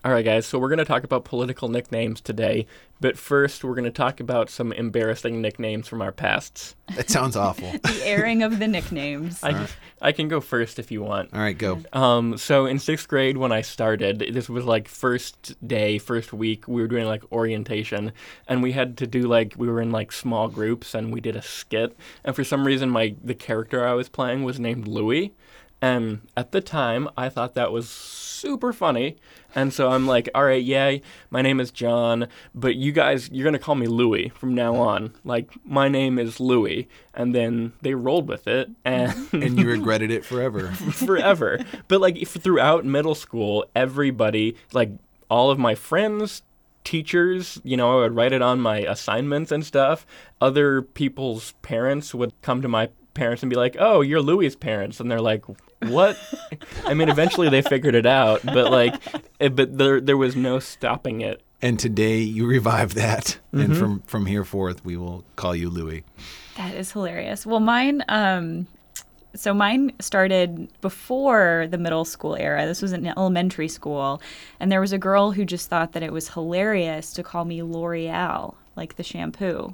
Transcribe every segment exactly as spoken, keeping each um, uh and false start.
All right, guys, so we're going to talk about political nicknames today, but first we're going to talk about some embarrassing nicknames from our pasts. That sounds awful. The airing of the nicknames. I, right. I can go first if you want. All right, go. Um, so in sixth grade when I started, this was like first day, first week, we were doing like orientation, and we had to do like, we were in like small groups, and we did a skit, and for some reason my the character I was playing was named Louie, and at the time I thought that was super funny. And so I'm like, all right, yeah, my name is John, but you guys, you're going to call me Louie from now on. Like, my name is Louie. And then they rolled with it. And and you regretted it forever. forever. But, like, if, throughout middle school, everybody, like, all of my friends, teachers, you know, I would write it on my assignments and stuff. Other people's parents would come to my parents and be like, oh, you're Louie's parents. And they're like, what? I mean, eventually they figured it out, but like, it, but there there was no stopping it. And today you revive that, mm-hmm. and from from here forth we will call you Louie. That is hilarious. Well, mine, um, so mine started before the middle school era. This was in elementary school, and there was a girl who just thought that it was hilarious to call me L'Oreal, like the shampoo.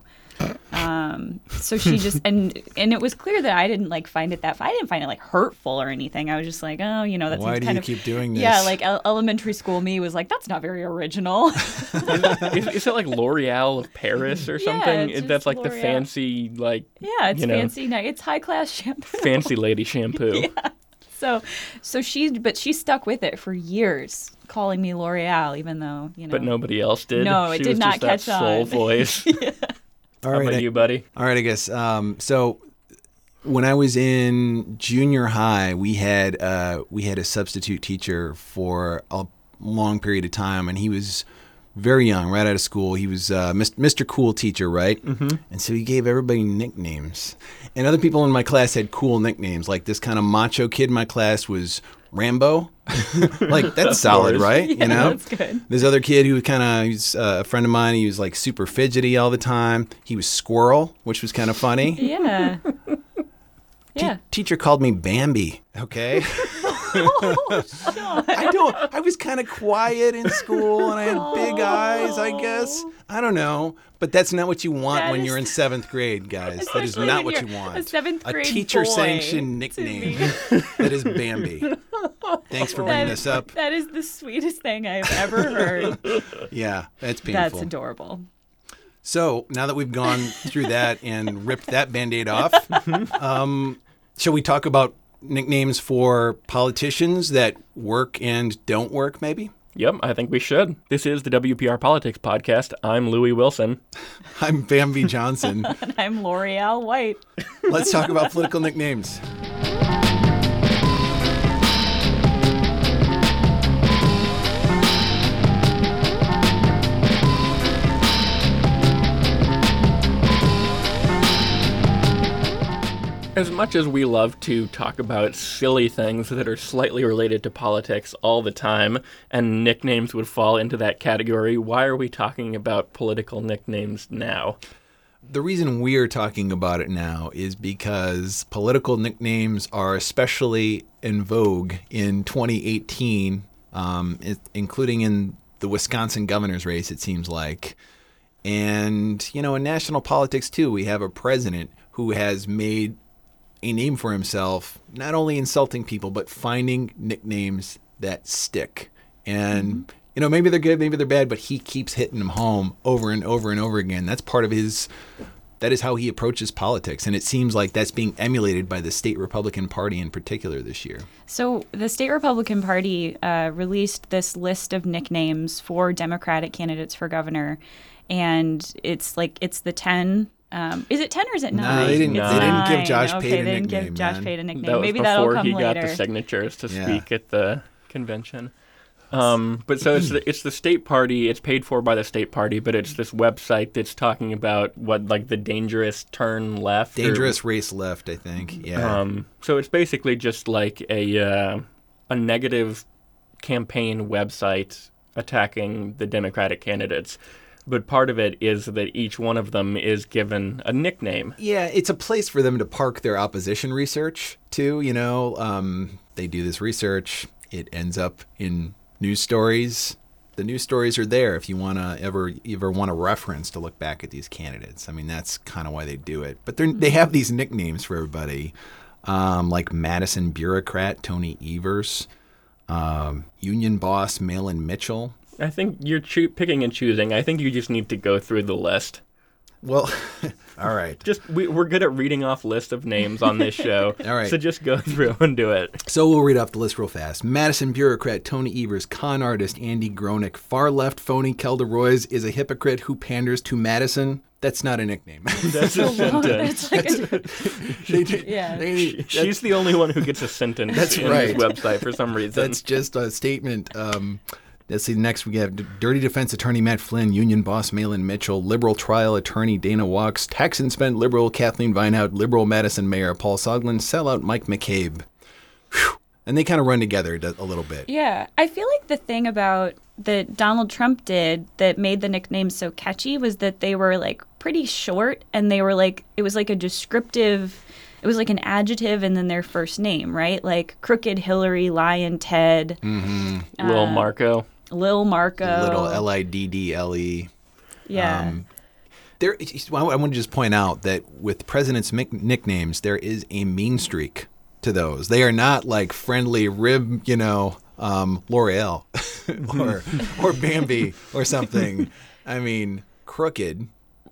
Um, so she just, and and it was clear that I didn't like find it that, I didn't find it like hurtful or anything. I was just like, oh, you know, that's why do kind you of, keep doing this? Yeah, like el- elementary school me was like, that's not very original. is, is, is it like L'Oreal of Paris or something? Yeah, that's like L'Oreal. The fancy, like, yeah, it's you know, fancy, it's high class shampoo. Fancy lady shampoo. Yeah. So, so she, but she stuck with it for years, calling me L'Oreal, even though, you know. But nobody else did. No, it she did was not just catch that soul on. voice. Yeah. All How right, about I, you, buddy? All right, I guess. Um, so when I was in junior high, we had uh, we had a substitute teacher for a long period of time, and he was very young, right out of school. He was uh, Mister Cool Teacher, right? Mm-hmm. And so he gave everybody nicknames. And other people in my class had cool nicknames. Like this kind of macho kid in my class was Rambo. Like, that's solid, right? Yeah, you know? That's good. This other kid who kind of, he's uh, a friend of mine, he was like super fidgety all the time. He was Squirrel, which was kind of funny. Yeah. Yeah. Te- teacher called me Bambi, okay? Oh, Sean. I don't, I was kind of quiet in school and I had big eyes, I guess. I don't know. But that's not what you want That when is- you're in seventh grade, guys. That is Especially not when what you're you want. a seventh grade teacher-sanctioned boy to nickname. me. That is Bambi. Thanks for bringing That- this up. That is the sweetest thing I've ever heard. Yeah, that's painful. That's adorable. So now that we've gone through that and ripped that Band-Aid off, um, shall we talk about nicknames for politicians that work and don't work, maybe? Yep, I think we should. This is the W P R Politics Podcast. I'm Louie Wilson. I'm Bambi Johnson. And I'm L'Oreal White. Let's talk about political nicknames. As much as we love to talk about silly things that are slightly related to politics all the time, and nicknames would fall into that category, why are we talking about political nicknames now? The reason we're talking about it now is because political nicknames are especially in vogue in twenty eighteen, um, it, including in the Wisconsin governor's race, it seems like. And, you know, in national politics, too, we have a president who has made a name for himself, not only insulting people, but finding nicknames that stick. And, mm-hmm. you know, maybe they're good, maybe they're bad, but he keeps hitting them home over and over and over again. That's part of his, that is how he approaches politics. And it seems like that's being emulated by the state Republican Party in particular this year. So the state Republican Party uh, released this list of nicknames for Democratic candidates for governor. And it's like, it's the ten. Um, is it ten or is it nine? No, they didn't, No. they didn't give Nine. Josh okay, Pate a they didn't nickname, give Josh man. Pate a nickname. That was Maybe before that'll come he got later. the signatures to Yeah. speak at the convention. Um, but so it's the, it's the state party. It's paid for by the state party, but it's this website that's talking about what, like, the dangerous turn left. or- Dangerous race left, I think. Yeah. Um, so it's basically just like a uh, a negative campaign website attacking the Democratic candidates. But part of it is that each one of them is given a nickname. Yeah, it's a place for them to park their opposition research, too. You know, um, they do this research. It ends up in news stories. the news stories are there if you want to ever ever want a reference to look back at these candidates. I mean, that's kind of why they do it. But they they have these nicknames for everybody, um, like Madison Bureaucrat, Tony Evers, um, Union Boss, Malin Mitchell. I think you're choo- picking and choosing. I think you just need to go through the list. Well, all right. Just we, we're good at reading off lists of names on this show. All right. So just go through and do it. So we'll read off the list real fast. Madison Bureaucrat, Tony Evers, con artist Andy Gronick, far left phony Kelda Roys is a hypocrite who panders to Madison. That's not a nickname. That's a sentence. It's like a, They did- Yeah. they- She's the only one who gets a sentence That's in right. this website for some reason. That's just a statement. Um, let's see. Next, we have Dirty Defense Attorney Matt Flynn, Union Boss Malin Mitchell, Liberal Trial Attorney Dana Walks, Tax and Spent Liberal Kathleen Vineout, Liberal Madison Mayor Paul Soglin, Sellout Mike McCabe. Whew. And they kind of run together a little bit. yeah. I feel like the thing about that Donald Trump did that made the nicknames so catchy was that they were like pretty short, and they were like, it was like a descriptive, it was like an adjective and then their first name, right? Like Crooked Hillary, Lion Ted, Mm-hmm. Lil Marco. Lil Marco. Little L I D D L E. Yeah. Um, there, I want to just point out that with presidents' mic- nicknames, there is a mean streak to those. They are not like friendly rib, you know, um, L'Oreal or or Bambi or something. I mean, crooked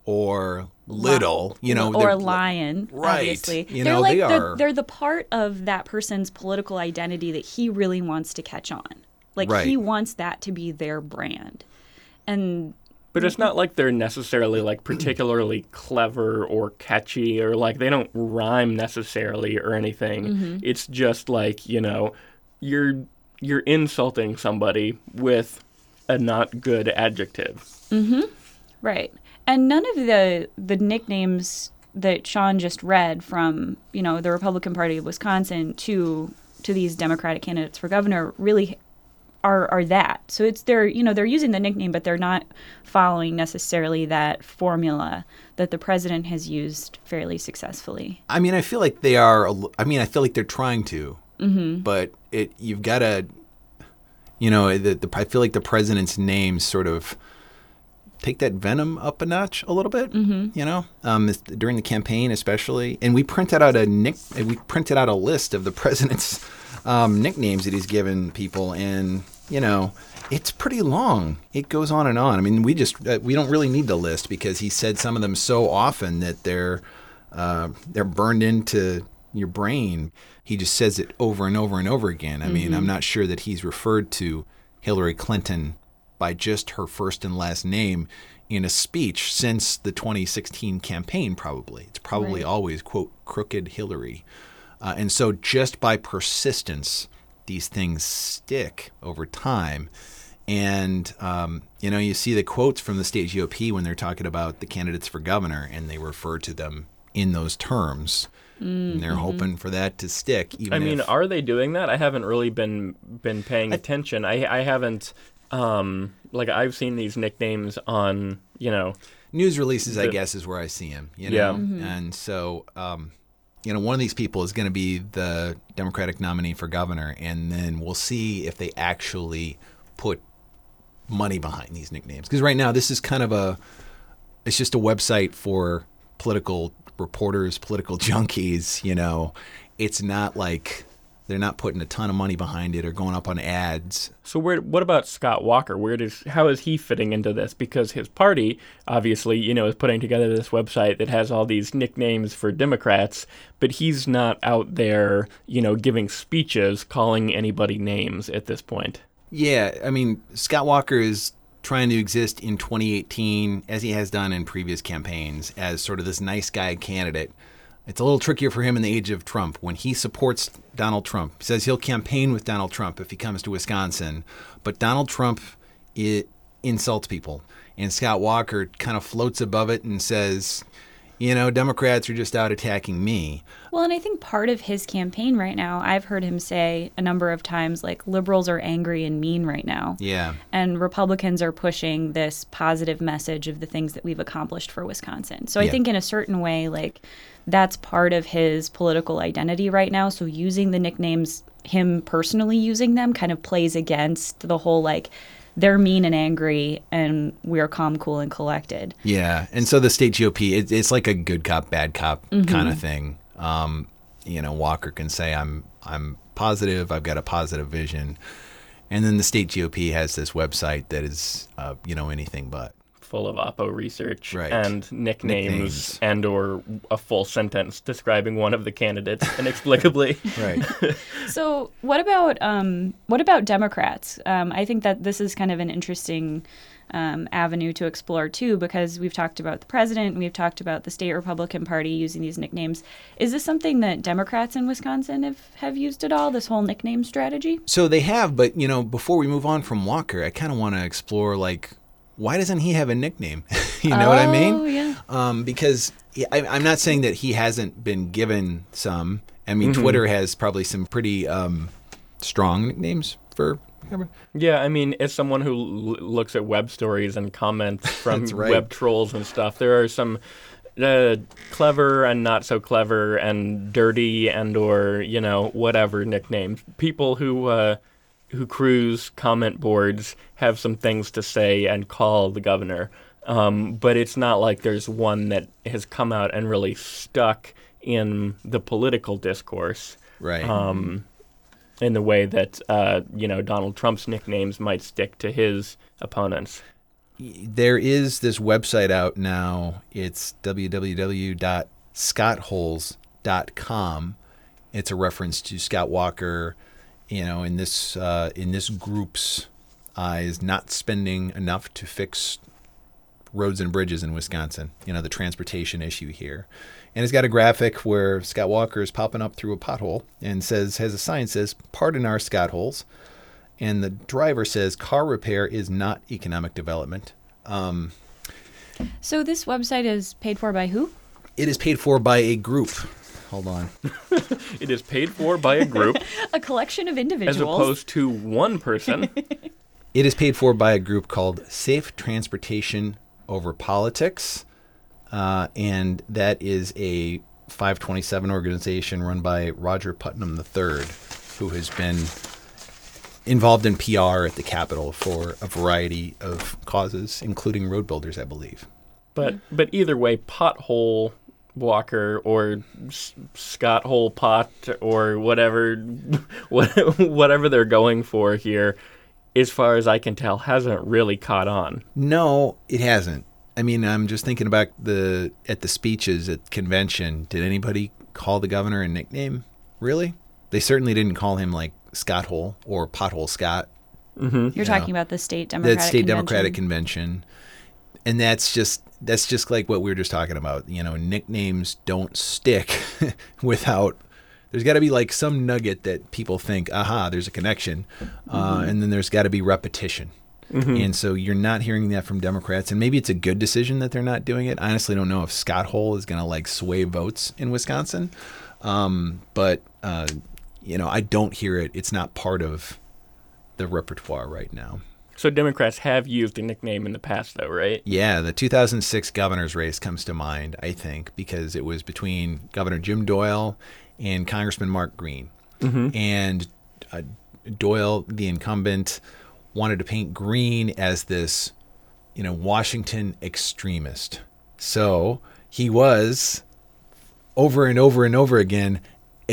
or little, you know, or they're- lion, right. obviously. You they're know, like they the, are- they're the part of that person's political identity that he really wants to catch on. Like Right. he wants that to be their brand. And But it's not like they're necessarily like particularly clever or catchy or like they don't rhyme necessarily or anything. Mm-hmm. It's just like, you know, you're you're insulting somebody with a not good adjective. right. And none of the the nicknames that Sean just read from, you know, the Republican Party of Wisconsin to to these Democratic candidates for governor really are are that. So it's they're, you know, they're using the nickname, but they're not following necessarily that formula that the president has used fairly successfully. I mean, I feel like they are. a l- I mean, I feel like they're trying to, Mm-hmm. but it you've got to, you know, the, the I feel like the president's name sort of take that venom up a notch a little bit. Mm-hmm. You know, um, this- during the campaign especially, and we printed out a nick. We printed out a list of the president's um, nicknames that he's given people, and you know. It's pretty long. It goes on and on. I mean, we just uh, we don't really need the list because he said some of them so often that they're uh, they're burned into your brain. He just says it over and over and over again. I mean, Mm-hmm. I'm not sure that he's referred to Hillary Clinton by just her first and last name in a speech since the twenty sixteen campaign. Probably it's probably Right. always quote crooked Hillary, uh, and so just by persistence, these things stick over time. And, um, you know, you see the quotes from the state G O P when they're talking about the candidates for governor, and they refer to them in those terms. Mm-hmm. And they're hoping for that to stick. Even I mean, if, are they doing that? I haven't really been been paying attention. I I haven't um like I've seen these nicknames on, you know, news releases, I the- guess, is where I see them. You know? Yeah. Mm-hmm. And so, um, you know, one of these people is going to be the Democratic nominee for governor, and then we'll see if they actually put money behind these nicknames. Because right now, this is kind of a, it's just a website for political reporters, political junkies, you know. It's not like they're not putting a ton of money behind it or going up on ads. So where what about Scott Walker? Where does how is he fitting into this? Because his party obviously, you know, is putting together this website that has all these nicknames for Democrats, but he's not out there, you know, giving speeches calling anybody names at this point. Yeah, I mean, Scott Walker is trying to exist in twenty eighteen, as he has done in previous campaigns, as sort of this nice guy candidate. It's a little trickier for him in the age of Trump when he supports Donald Trump. He says he'll campaign with Donald Trump if he comes to Wisconsin, but Donald Trump it insults people. And Scott Walker kind of floats above it and says, you know, Democrats are just out attacking me. Well, and I think part of his campaign right now, I've heard him say a number of times, like, liberals are angry and mean right now. Yeah. And Republicans are pushing this positive message of the things that we've accomplished for Wisconsin. So I Yeah. think in a certain way, like, that's part of his political identity right now. So using the nicknames, him personally using them kind of plays against the whole, like, they're mean and angry, and we're calm, cool, and collected. Yeah, and so the state G O P, it, it's like a good cop, bad cop mm-hmm. kind of thing. Um, you know, Walker can say, I'm I'm positive, I've got a positive vision. And then the state G O P has this website that is, uh, you know, anything but. Full of Oppo research right. and nicknames, nicknames and or a full sentence describing one of the candidates inexplicably. Right. So what about um, what about Democrats? Um, I think that this is kind of an interesting um, avenue to explore too, because we've talked about the president, we've talked about the state Republican Party using these nicknames. Is this something that Democrats in Wisconsin have, have used at all, this whole nickname strategy? So they have, but, you know, before we move on from Walker, I kind of want to explore, like, why doesn't he have a nickname? You know oh, what I mean? Oh, yeah. Um, because I, I'm not saying that he hasn't been given some. I mean, mm-hmm. Twitter has probably some pretty um, strong nicknames for. Yeah, I mean, as someone who l- looks at web stories and comments from right. web trolls and stuff, there are some uh, clever and not so clever and dirty and or, you know, whatever nicknames. People who... Uh, who cruise comment boards have some things to say and call the governor. Um, but it's not like there's one that has come out and really stuck in the political discourse. Right. Um, in the way that, uh, you know, Donald Trump's nicknames might stick to his opponents. There is this website out now. It's w w w dot scott holes dot com. It's a reference to Scott Walker, you know, in this uh, in this group's eyes, not spending enough to fix roads and bridges in Wisconsin, you know, the transportation issue here. And it's got a graphic where Scott Walker is popping up through a pothole and says, has a sign that says, pardon our Scott holes. And the driver says, car repair is not economic development. Um, so this website is paid for by who? It is paid for by a group. Hold on. It is paid for by a group. A collection of individuals. As opposed to one person. It is paid for by a group called Safe Transportation Over Politics. Uh, and that is a five twenty-seven organization run by Roger Putnam the third, who has been involved in P R at the Capitol for a variety of causes, including road builders, I believe. But but either way, Pothole Walker or S- Scott Hole Pot or whatever, whatever they're going for here, as far as I can tell, hasn't really caught on. No, it hasn't. I mean, I'm just thinking about the at the speeches at convention. Did anybody call the governor a nickname? Really? They certainly didn't call him like Scott Hole or Pothole Scott. Mm-hmm. You're you talking know, about the state Democratic the state convention. Democratic convention, and that's just that's just like what we were just talking about. You know, nicknames don't stick without. There's got to be like some nugget that people think, aha, there's a connection, mm-hmm. uh, and then there's got to be repetition. Mm-hmm. And so you're not hearing that from Democrats, and maybe it's a good decision that they're not doing it. I honestly don't know if Scott Hole is going to like sway votes in Wisconsin, um, but uh, you know, I don't hear it. It's not part of the repertoire right now. So Democrats have used a nickname in the past, though, right? Yeah, the two thousand six governor's race comes to mind, I think, because it was between Governor Jim Doyle and Congressman Mark Green. Mm-hmm. And uh, Doyle, the incumbent, wanted to paint Green as this, you know, Washington extremist. So he was, over and over and over again,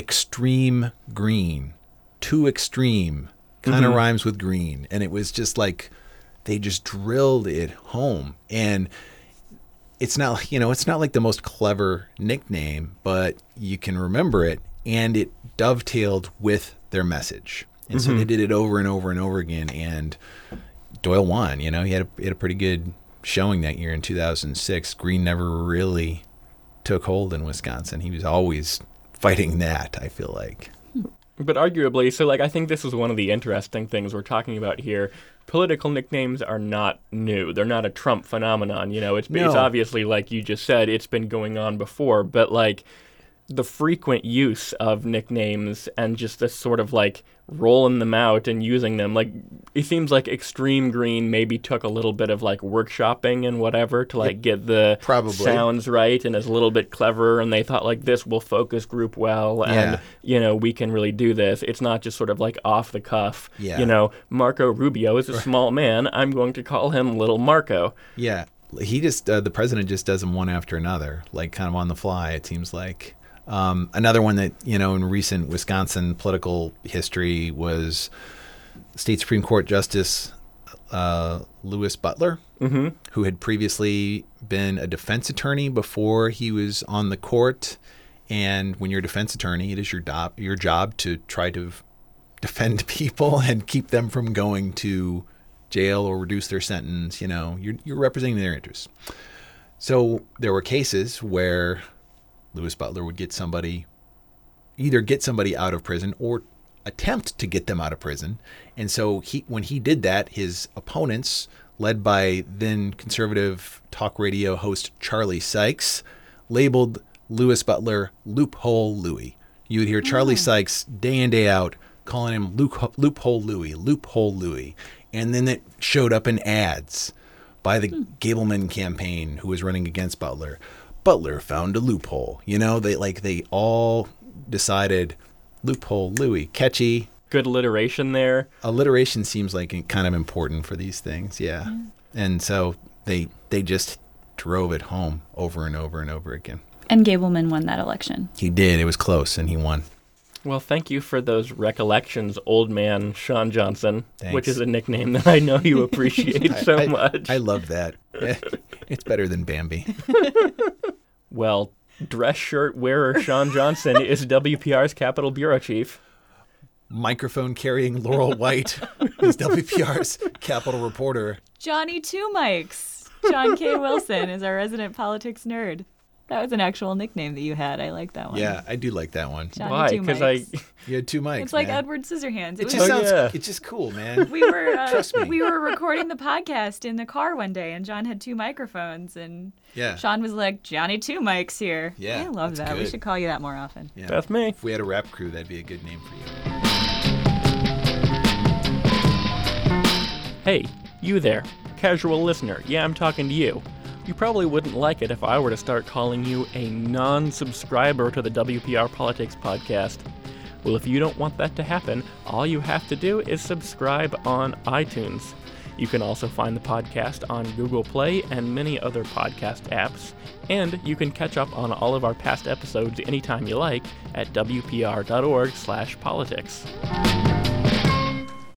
extreme green. Too extreme. Kind of mm-hmm. rhymes with green. And it was just like, they just drilled it home. And it's not, you know, it's not like the most clever nickname, but you can remember it. And it dovetailed with their message. And mm-hmm. so they did it over and over and over again, and Doyle won. You know, he had a, he had a pretty good showing that year in two thousand six. Green never really took hold in Wisconsin. He was always fighting that, I feel like. But arguably, so like I think this is one of the interesting things we're talking about here. Political nicknames are not new. They're not a Trump phenomenon. You know, it's, no. it's obviously, like you just said, it's been going on before, but like the frequent use of nicknames and just this sort of like rolling them out and using them. Like, it seems like Extreme Green maybe took a little bit of like workshopping and whatever to like get the Probably. sounds right and is a little bit cleverer, and they thought like this will focus group well, and Yeah. you know, we can really do this. It's not just sort of like off the cuff. Yeah. You know, Marco Rubio is a small man. I'm going to call him Little Marco. Yeah. He just, uh, the president just does them one after another, like kind of on the fly, it seems like. Um, another one that, you know, in recent Wisconsin political history was State Supreme Court Justice uh, Louis Butler, Mm-hmm. who had previously been a defense attorney before he was on the court. And when you're a defense attorney, it is your, do- your job to try to defend people and keep them from going to jail or reduce their sentence. You know, you're, you're representing their interests. So there were cases where Louis Butler would get somebody, either get somebody out of prison or attempt to get them out of prison. And so he, when he did that, his opponents, led by then conservative talk radio host Charlie Sykes, labeled Louis Butler Loophole Louie. You would hear Charlie Oh. Sykes day in, day out calling him Loop, Loophole Louie, Loophole Louie. And then it showed up in ads by the Gableman campaign who was running against Butler. Butler found a loophole. You know, they like they all decided Loophole Louie, catchy. Good alliteration there. Alliteration seems like kind of important for these things, yeah. Yeah. And so they they just drove it home over and over and over again. And Gableman won that election. He did. It was close, and he won. Well, thank you for those recollections, old man Sean Johnson, Thanks. which is a nickname that I know you appreciate so I, I- much. I love that. It's better than Bambi. Well, dress shirt wearer Sean Johnson is W P R's Capitol Bureau Chief. Microphone carrying Laurel White is W P R's Capitol reporter. Johnny Two Mics. John K. Wilson is our resident politics nerd. That was an actual nickname that you had. I like that one. Yeah, I do like that one. Johnny Why? Two Because I, Mics. You had two mics. It's like man. Edward Scissorhands. It It was just Oh, sounds. yeah. It's just cool, man. we were uh, Trust me. we were recording the podcast in the car one day, and John had two microphones, and Yeah. Sean was like, "Johnny Two Mics here." Yeah, I love that's that. We good. should call you that more often. Yeah. that's me. If we had a rap crew, that'd be a good name for you. Hey, you there, casual listener. Yeah, I'm talking to you. You probably wouldn't like it if I were to start calling you a non-subscriber to the W P R Politics podcast. Well, if you don't want that to happen, all you have to do is subscribe on iTunes. You can also find the podcast on Google Play and many other podcast apps. And you can catch up on all of our past episodes anytime you like at W P R dot org slash politics.